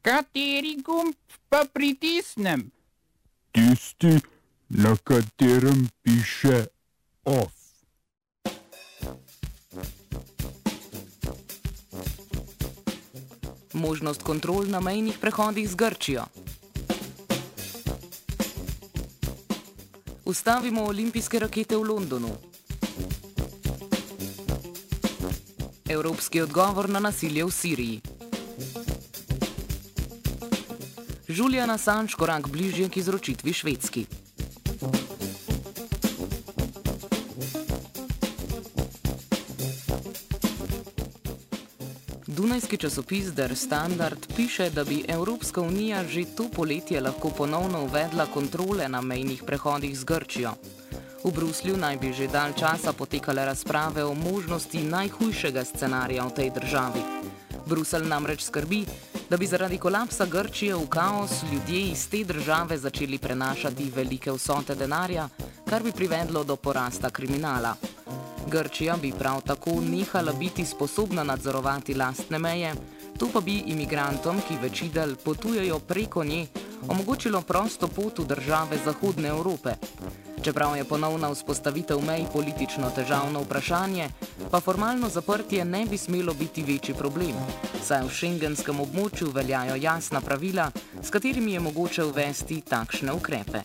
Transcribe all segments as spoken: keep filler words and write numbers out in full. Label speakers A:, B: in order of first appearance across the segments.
A: Kateri gumb pa pritisnem?
B: Tisti, na katerem piše OF.
C: Možnost kontrol na mejnih prehodih z Grčijo. Ustavimo olimpijske rakete v Londonu. Evropski odgovor na nasilje v Siriji. Julian Assange korak bližje k izročitvi Švedski. Dunajski časopis Der Standard piše, da bi Evropska unija že to poletje lahko ponovno uvedla kontrole na mejnih prehodih z Grčijo. V Bruslju naj bi že dalj časa potekale razprave o možnosti najhujšega scenarija v tej državi. Bruselj namreč skrbi, da bi zaradi kolapsa Grčije v kaos ljudje iz te države začeli prenašati velike vsote denarja, kar bi privedlo do porasta kriminala. Grčija bi prav tako nehala biti sposobna nadzorovati lastne meje, to pa bi imigrantom, ki večidel potujejo preko nje, omogočilo prosto pot v države Zahodne Evrope. Čeprav je ponovna vzpostavitev mej politično težavno vprašanje, pa formalno zaprtje ne bi smelo biti večji problem, saj v šengenskem območju veljajo jasna pravila, s katerimi je mogoče uvesti takšne ukrepe.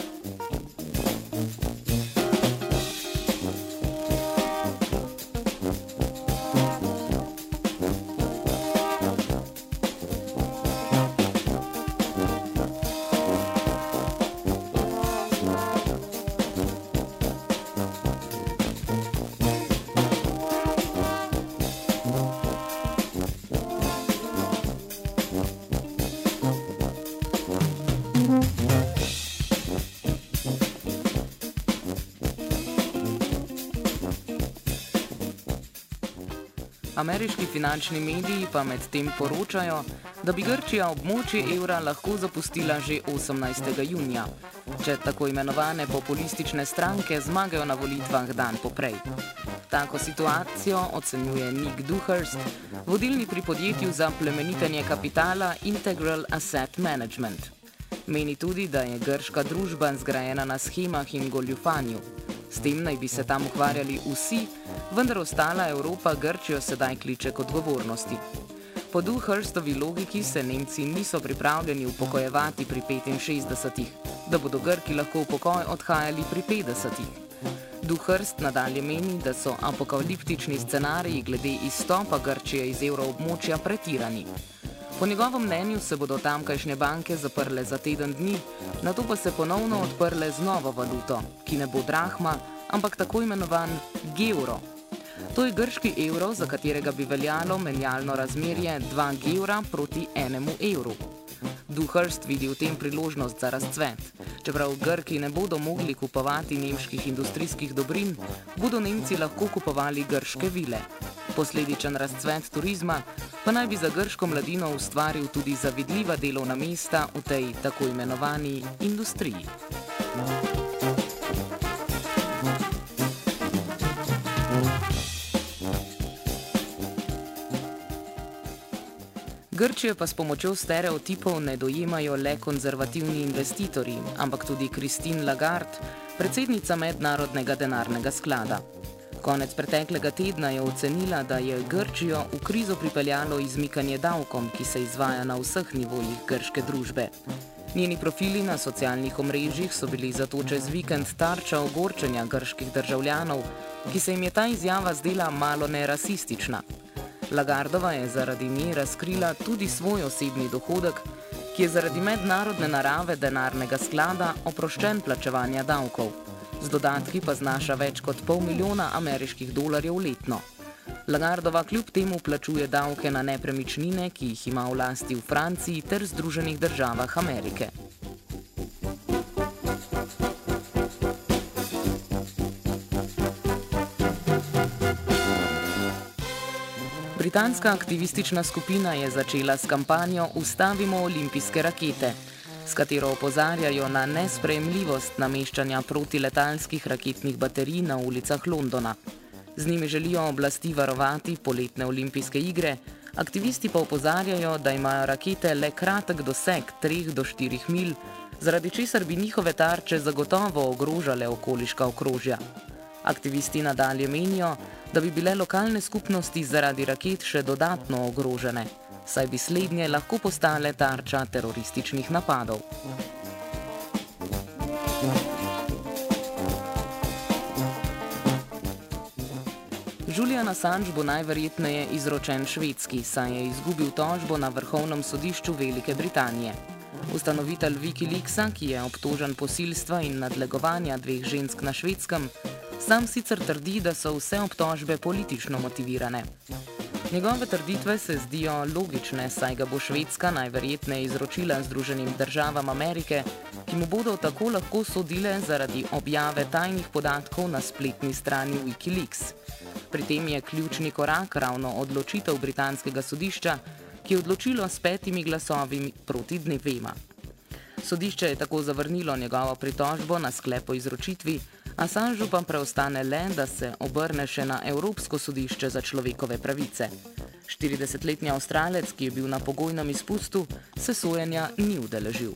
C: Ameriški finančni mediji pa medtem poročajo, da bi Grčija območje evra lahko zapustila že osemnajstega junija, če tako imenovane populistične stranke zmagajo na volitvah dan poprej. Tako situacijo ocenjuje Nick Dewhurst, vodilni pri podjetju za plemenitenje kapitala Integral Asset Management. Meni tudi, da je grška družba zgrajena na schemah in goljufanju. S tem naj bi se tam ukvarjali vsi, vendar ostala Evropa Grčijo sedaj kliče k odgovornosti. Po Dewhurstovi logiki se Nemci niso pripravljeni upokojevati pri petinšestdesetih, da bodo Grki lahko v pokoj odhajali pri petdesetih. Dewhurst nadalje meni, da so apokaliptični scenariji glede izstopa Grčije iz evroobmočja pretirani. Po njegovem mnenju se bodo tamkajšnje banke zaprle za teden dni, nato pa se ponovno odprle z novo valuto, ki ne bo drahma, ampak tako imenovan gevro. To je grški evro, za katerega bi veljalo menjalno razmerje dva gevra proti enemu evru. Dewhurst vidi v tem priložnost za razcvet. Čeprav Grki ne bodo mogli kupovati nemških industrijskih dobrin, bodo Nemci lahko kupovali grške vile. Posledičen razcvet turizma pa naj bi za grško mladino ustvaril tudi zavidljiva delovna mesta v tej tako imenovani industriji. Grčije pa s pomočjo stereotipov ne dojemajo le konzervativni investitorji, ampak tudi Christine Lagarde, predsednica Mednarodnega denarnega sklada. Konec preteklega tedna je ocenila, da je Grčijo v krizo pripeljalo izmikanje davkom, ki se izvaja na vseh nivojih grške družbe. Njeni profili na socialnih omrežjih so bili zato čez vikend tarča ogorčenja grških državljanov, ki se jim je ta izjava zdela malo nerasistična. Lagardova je zaradi nje razkrila tudi svoj osebni dohodek, ki je zaradi mednarodne narave denarnega sklada oproščen plačevanja davkov. Z dodatki pa znaša več kot pol milijona ameriških dolarjev letno. Lagardova kljub temu plačuje davke na nepremičnine, ki jih ima v lasti v Franciji ter Združenih državah Amerike. Britanska aktivistična skupina je začela s kampanjo Ustavimo olimpijske rakete, s katero opozarjajo na nesprejemljivost nameščanja protiletalskih raketnih baterij na ulicah Londona. Z njimi želijo oblasti varovati poletne olimpijske igre, Aktivisti pa opozarjajo, da imajo rakete le kratek doseg treh do štirih milj, zaradi česar bi njihove tarče zagotovo ogrožale okoliška okrožja. Aktivisti nadalje menijo, da bi bile lokalne skupnosti zaradi raket še dodatno ogrožene, saj bi slednje lahko postale tarča terorističnih napadov. Julian Assange bo najverjetneje izročen Švedski, saj je izgubil tožbo na Vrhovnem sodišču Velike Britanije. Ustanovitelj Wikileaksa, ki je obtožen posilstva in nadlegovanja dveh žensk na Švedskem, sam sicer trdi, da so vse obtožbe politično motivirane. Njegove trditve se zdijo logične, saj ga bo Švedska najverjetneje izročila Združenim državam Amerike, ki mu bodo tako lahko sodile zaradi objave tajnih podatkov na spletni strani Wikileaks. Pri tem je ključni korak ravno odločitev britanskega sodišča, ki je odločilo s petimi glasovi proti dvema. Sodišče je tako zavrnilo njegovo pritožbo na sklep o izročitvi, Assangeu pa preostane le, da se obrne še na Evropsko sodišče za človekove pravice. štiridesetletni Avstralec, ki je bil na pogojnem izpustu, se sojenja ni udeležil.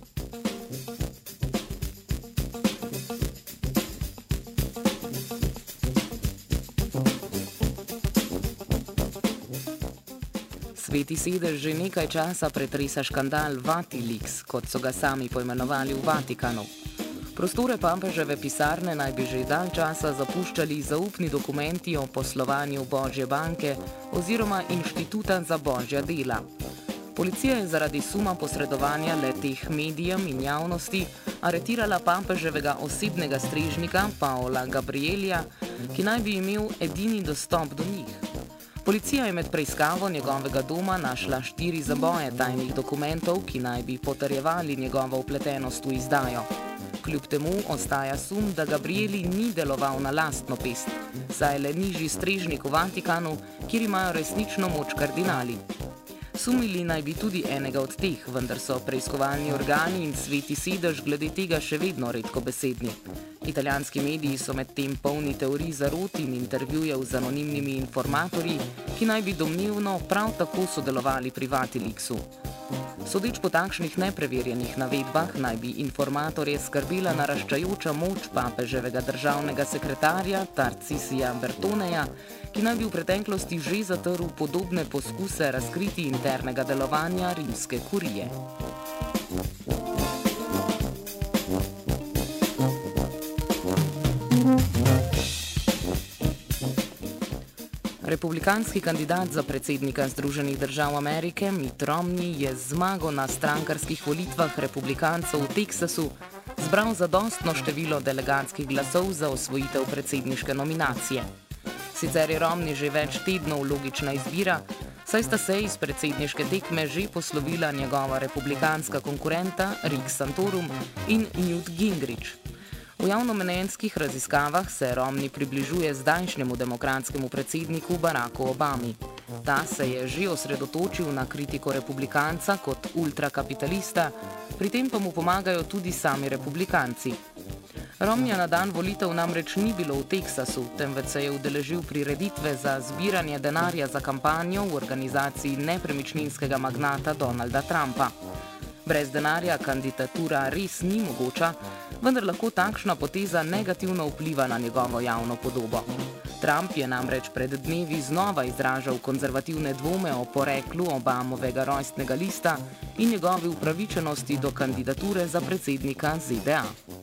C: Sveti sedež že nekaj časa pretresa škandal Vatileaks, kot so ga sami poimenovali v Vatikanu. Prostore papeževe pisarne naj bi že dalj časa zapuščali zaupni dokumenti o poslovanju Božje banke oziroma Inštituta za božja dela. Policija je zaradi suma posredovanja le-teh medijem in javnosti aretirala papeževega osebnega strežnika Paola Gabrielija, ki naj bi imel edini dostop do njih. Policija je med preiskavo njegovega doma našla štiri zaboje tajnih dokumentov, ki naj bi potrjevali njegovo vpletenost v izdajo. Kljub temu ostaja sum, da Gabrieli ni deloval na lastno pest, saj je le nižji strežnik v Vatikanu, kjer imajo resnično moč kardinali. Sumili naj bi tudi enega od teh, vendar so preiskovalni organi in sveti sedež glede tega še vedno redkobesedni. Italijanski mediji so med tem polni teorij zarot in intervjujev z anonimnimi informatorji, ki naj bi domnevno prav tako sodelovali pri Vatileaksu. Sodeč po takšnih nepreverjenih navedbah naj bi informatorje skrbela naraščajoča moč papeževega državnega sekretarja Tarcisija Bertoneja, ki naj bi v preteklosti že zatrl podobne poskuse razkriti internega delovanja rimske kurije. Republikanski kandidat za predsednika Združenih držav Amerike Mitt Romney je z zmago na strankarskih volitvah republikancev v Teksasu zbral zadostno število delegatskih glasov za osvojitev predsedniške nominacije. Sicer je Romney že več tednov logična izbira, saj sta se iz predsedniške tekme že poslovila njegova republikanska konkurenta Rick Santorum in Newt Gingrich. V javnomnenjskih raziskavah se Romney približuje zdajšnjemu demokratskemu predsedniku Baracku Obami. Ta se je že osredotočil na kritiko republikanca kot ultrakapitalista, pri tem pa mu pomagajo tudi sami republikanci. Romneyja na dan volitev namreč ni bilo v Teksasu, temveč se je udeležil prireditve za zbiranje denarja za kampanjo v organizaciji nepremičninskega magnata Donalda Trumpa. Brez denarja kandidatura res ni mogoča, vendar lahko takšna poteza negativno vpliva na njegovo javno podobo. Trump je namreč pred dnevi znova izražal konzervativne dvome o poreklu Obamovega rojstnega lista in njegovi upravičenosti do kandidature za predsednika Z D A.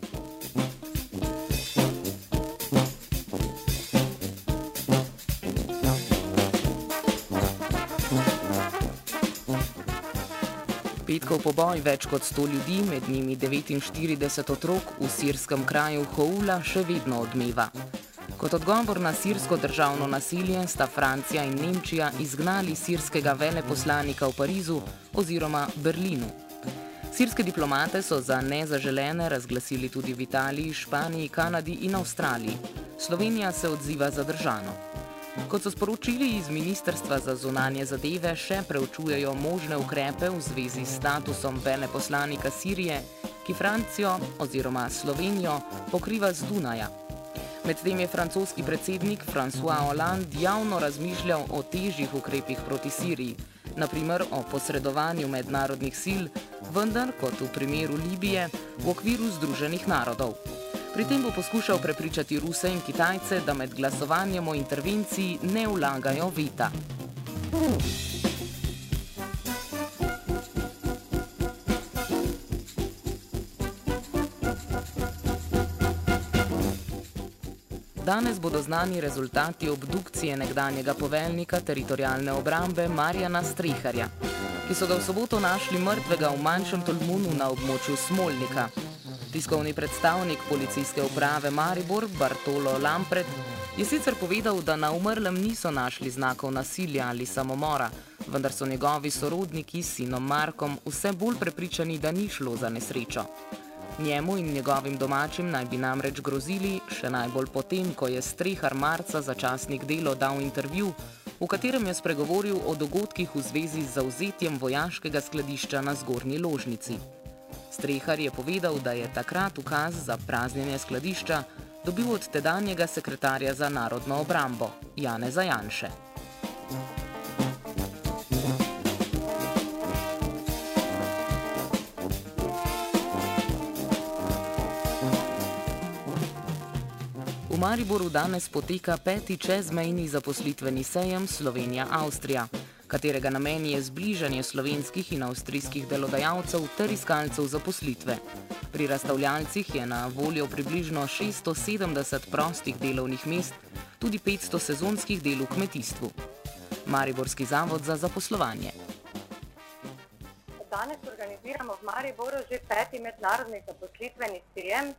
C: Petkov poboj več kot sto ljudi, med njimi devetinštirideset otrok, v sirskem kraju Houla še vedno odmeva. Kot odgovor na sirsko državno nasilje sta Francija in Nemčija izgnali sirskega veleposlanika v Parizu oziroma Berlinu. Sirske diplomate so za nezaželene razglasili tudi v Italiji, Španiji, Kanadi in Avstraliji. Slovenija se odziva zadržano. Kot so sporočili iz Ministrstva za zunanje zadeve, še preučujejo možne ukrepe v zvezi s statusom veleposlanika Sirije, ki Francijo oziroma Slovenijo pokriva z Dunaja. Medtem je francoski predsednik François Hollande javno razmišljal o težjih ukrepih proti Siriji, naprimer o posredovanju mednarodnih sil, vendar, kot v primeru Libije, v okviru Združenih narodov. Pri tem bo poskušal prepričati Ruse in Kitajce, da med glasovanjem o intervenciji ne vlagajo veta. Danes bodo znani rezultati obdukcije nekdanjega poveljnika teritorialne obrambe Marjana Streharja, ki so ga v soboto našli mrtvega v manjšem Tolmunu na območju Smolnika. Tiskovni predstavnik policijske uprave Maribor Bartolo Lampret je sicer povedal, da na umrlem niso našli znakov nasilja ali samomora, vendar so njegovi sorodniki s sinom Markom vse bolj prepričani, da ni šlo za nesrečo. Njemu in njegovim domačim naj bi namreč grozili, še najbolj potem, ko je Strehar marca za časnik Delo dal intervju, v katerem je spregovoril o dogodkih v zvezi z zavzetjem vojaškega skladišča na Zgornji Ložnici. Strehar je povedal, da je takrat ukaz za praznjenje skladišča dobil od tedanjega sekretarja za narodno obrambo, Janeza Janše. V Mariboru danes poteka peti čezmejni zaposlitveni sejem Slovenija-Avstrija, katerega namen je zbližanje slovenskih in avstrijskih delodajalcev ter iskalcev zaposlitve. Pri razstavljalcih je na voljo približno šeststo sedemdeset prostih delovnih mest, tudi petsto sezonskih del v kmetijstvu. Mariborski zavod za zaposlovanje.
D: Danes organiziramo v Mariboru že peti mednarodni zaposlitveni sejem,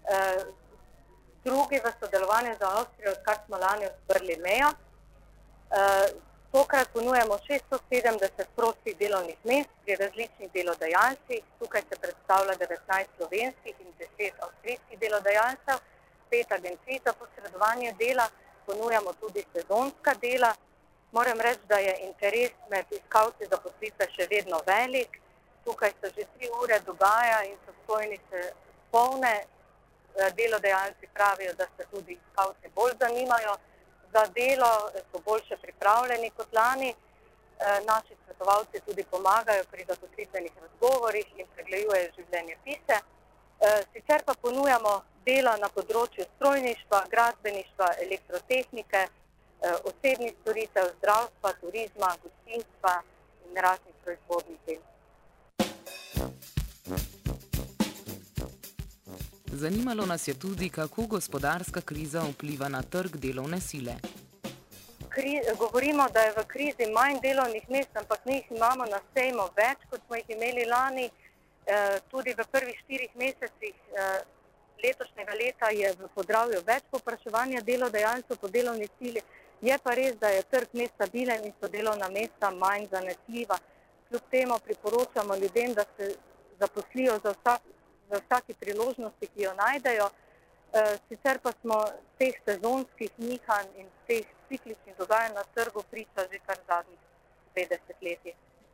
D: drugi v sodelovanju z Avstrijo, odkar smo lani odprli mejo. Tokrat ponujamo šeststo sedemdeset prostih delovnih mest pri različnih delodajalcih. Tukaj se predstavlja devetnajst slovenskih in deset avstrijskih delodajalcev, pet agencij za posredovanje dela, ponujamo tudi sezonska dela. Moram reči, da je interes med iskalci zaposlitve še vedno velik. Tukaj se že tri ure dogaja in so stojnice polne. Delodajalci pravijo, da se tudi iskalci bolj zanimajo za delo, so boljše pripravljeni kot lani. Naši svetovalci tudi pomagajo pri zaposlitvenih razgovorih in pregledujejo življenjepise. Sicer pa ponujamo dela na področju strojništva, gradbeništva, elektrotehnike, osebnih storitev, zdravstva, turizma, gostinstva in raznih proizvodnih del.
C: Zanimalo nas je tudi, kako gospodarska kriza vpliva na trg delovne sile.
D: Kri, govorimo, da je v krizi manj delovnih mest, ampak mi jih imamo na sejmu več, kot smo jih imeli lani. E, tudi v prvih štirih mesecih e, letošnjega leta je v Podravju več povpraševanja delodajalcev po delovni sili. Je pa res, da je trg mest stabilen in so delovna mesta manj zanesljiva. Kljub temu priporočamo ljudem, da se zaposlijo za vsak v vsaki priložnosti, ki jo najdejo. Sicer pa smo teh sezonskih nihanj in teh cikličnih dogajanj na trgu priča že kar zadnjih petdeset let.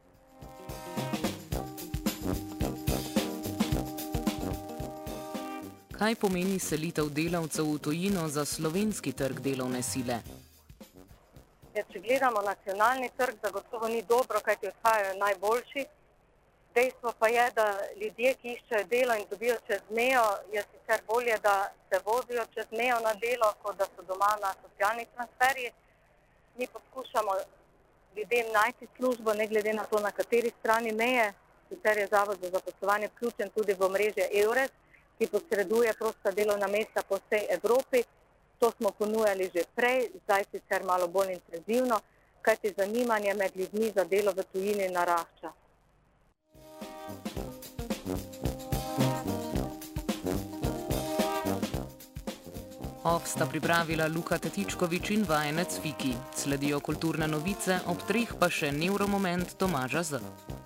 C: Kaj pomeni selitev delavcev v tujino za slovenski trg delovne sile?
D: Ja, če gledamo nacionalni trg, zagotovo ni dobro, kajti odhajajo najboljši. Dejstvo pa je, da ljudje, ki iščejo delo in dobijo čez mejo, je sicer bolje, da se vozijo čez mejo na delo, kot da so doma na socialnih transferjih. Mi poskušamo ljudem najti službo, ne glede na to, na kateri strani meje. Sicer je Zavod za zaposlovanje vključen tudi v omrežje EURES, ki posreduje prosta delovna mesta po vsej Evropi. To smo ponujali že prej, zdaj sicer malo bolj intenzivno, kajti zanimanje med ljudmi za delo v tujini narašča.
C: Ob sta pripravila Luka Tetičkovič in vajenec Fiki. Sledijo kulturne novice, ob treh pa še Nevromoment Tomaža Z.